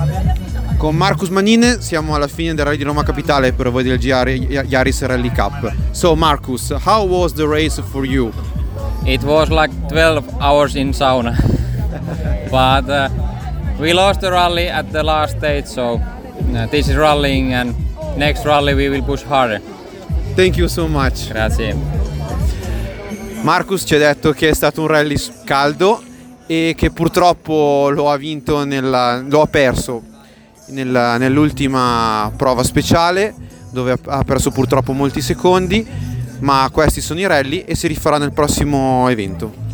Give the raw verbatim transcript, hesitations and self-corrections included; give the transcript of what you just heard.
Con Marcus Manine siamo alla fine del Rally di Roma Capitale per voi del G R Yaris Rally Cup. So Marcus, how was the race for you? It was like twelve hours in sauna, but uh, we lost the rally at the last stage, so uh, this is rallying and next rally we will push harder. Thank you so much. Grazie. Marcus ci ha detto che è stato un rally caldo e che purtroppo lo ha vinto nella, lo ha perso nella, nell'ultima prova speciale, dove ha perso purtroppo molti secondi, ma questi sono i rally e si rifarà nel prossimo evento.